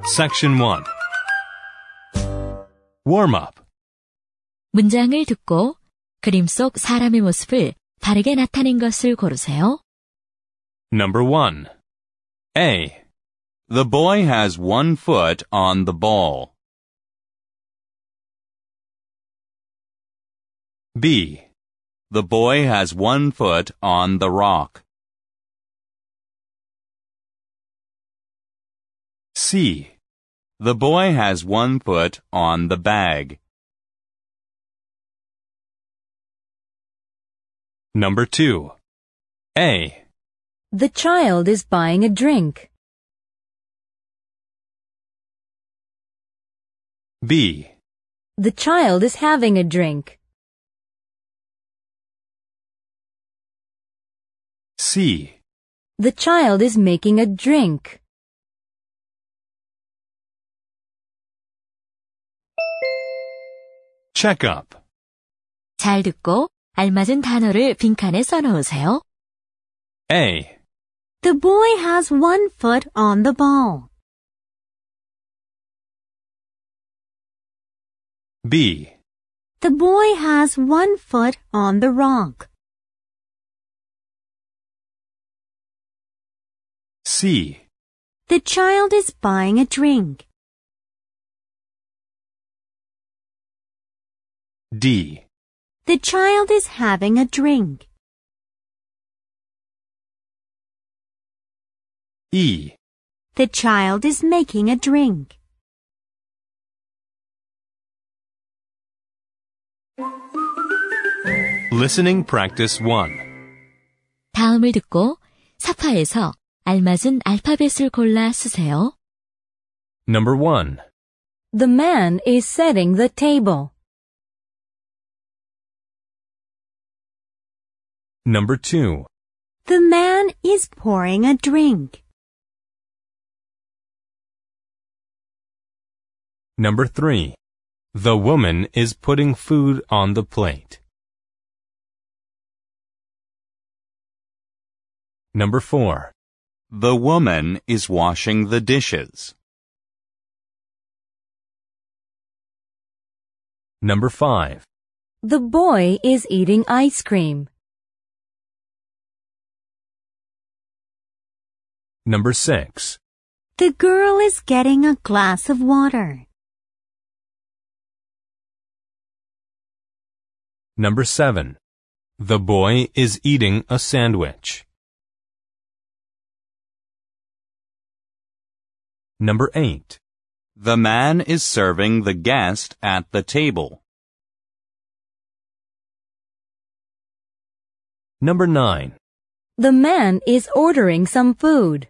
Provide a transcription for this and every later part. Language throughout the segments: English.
Section 1. Warm up. 문장을 듣고 그림 속 사람의 모습을 다르게 나타낸 것을 고르세요. Number 1. A. The boy has one foot on the ball. B. The boy has one foot on the rock. C. The boy has one foot on the bag. Number 2. A. The child is buying a drink. B. The child is having a drink. C. The child is making a drink. Check up. 잘 듣고 알맞은 단어를 빈칸에 써놓으세요. A. The boy has one foot on the ball. B. The boy has one foot on the rock. C. The child is buying a drink. D. The child is having a drink. E. The child is making a drink. Listening practice 1. 다음을 듣고 사파에서 알맞은 알파벳을 골라 쓰세요. Number 1. The man is setting the table. Number 2. The man is pouring a drink. Number 3. The woman is putting food on the plate. Number 4. The woman is washing the dishes. Number 5. The boy is eating ice cream. Number 6. The girl is getting a glass of water. Number 7. The boy is eating a sandwich. Number 8. The man is serving the guest at the table. Number 9. The man is ordering some food.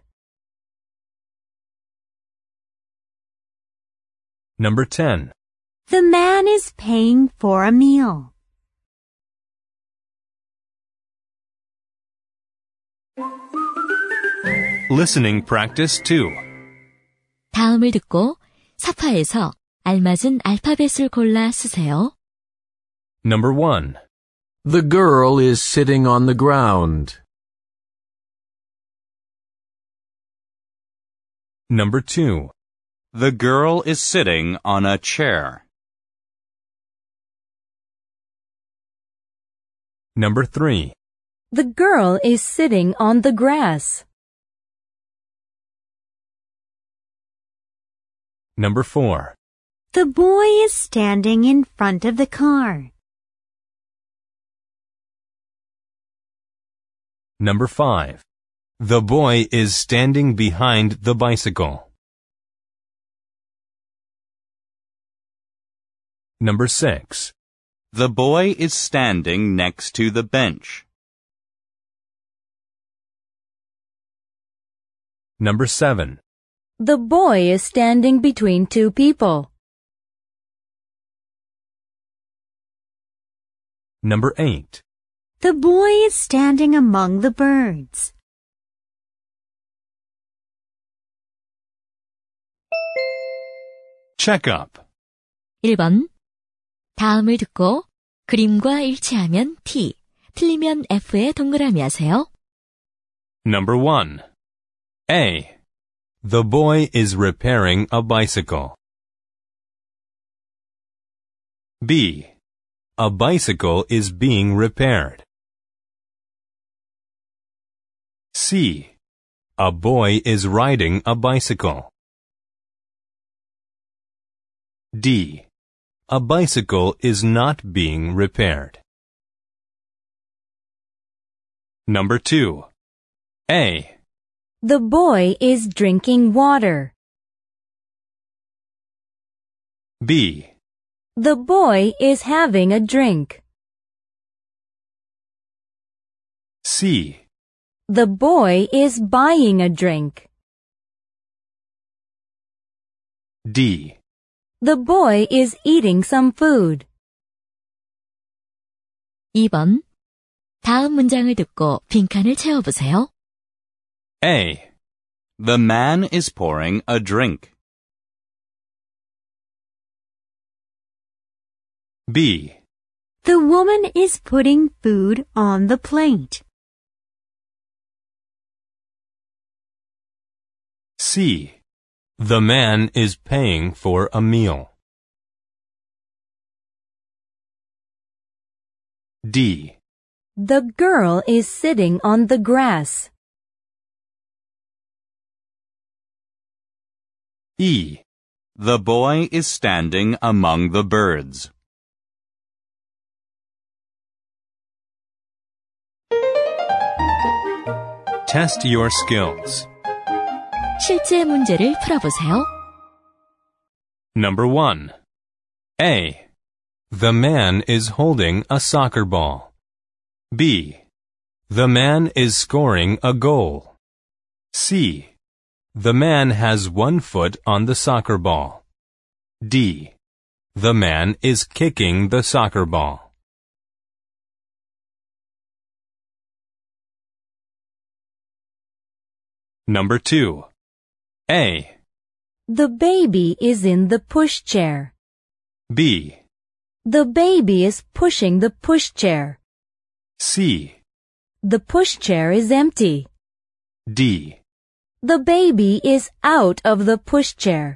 Number 10. The man is paying for a meal. Listening practice 2. 다음을 듣고 사파에서 알맞은 알파벳을 골라 쓰세요. Number 1. The girl is sitting on the ground. Number 2. The girl is sitting on a chair. Number 3. The girl is sitting on the grass. Number 4. The boy is standing in front of the car. Number 5. The boy is standing behind the bicycle. Number 6. The boy is standing next to the bench. Number 7. The boy is standing between two people. Number 8. The boy is standing among the birds. Check up. 1번. 다음을 듣고 그림과 일치하면 T, 틀리면 F에 동그라미 하세요. Number 1. A. The boy is repairing a bicycle. B. A bicycle is being repaired. C. A boy is riding a bicycle. D. A bicycle is not being repaired. Number 2. A. The boy is drinking water. B. The boy is having a drink. C. The boy is buying a drink. D. The boy is eating some food. 2번. 다음 문장을 듣고 빈칸을 채워보세요. A. The man is pouring a drink. B. The woman is putting food on the plate. C. The man is paying for a meal. D. The girl is sitting on the grass. E. The boy is standing among the birds. Test your skills. 실제 문제를 풀어보세요. Number 1. A. The man is holding a soccer ball. B. The man is scoring a goal. C. The man has one foot on the soccer ball. D. The man is kicking the soccer ball. Number 2. A. The baby is in the pushchair. B. The baby is pushing the pushchair. C. The pushchair is empty. D. The baby is out of the pushchair.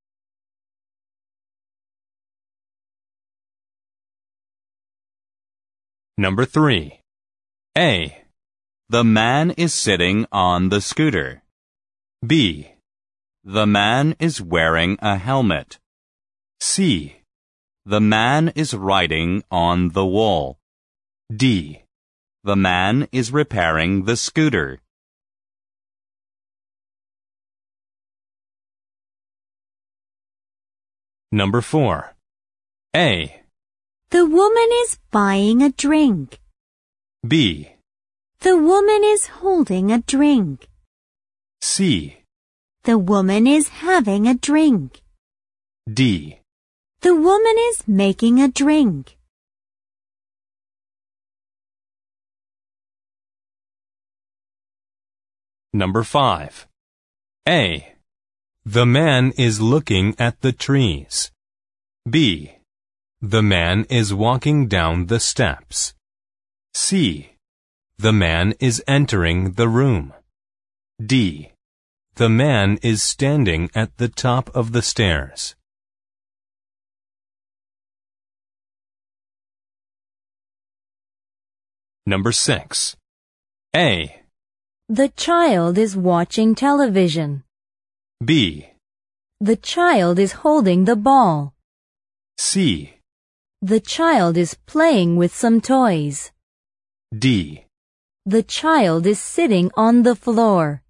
Number 3. A. The man is sitting on the scooter. B. The man is wearing a helmet. C. The man is writing on the wall. D. The man is repairing the scooter. Number 4. A. The woman is buying a drink. B. The woman is holding a drink. C. The woman is having a drink. D. The woman is making a drink. Number 5. A. The man is looking at the trees. B. The man is walking down the steps. C. The man is entering the room. D. The man is standing at the top of the stairs. Number 6. A. The child is watching television. B. The child is holding the ball. C. The child is playing with some toys. D. The child is sitting on the floor.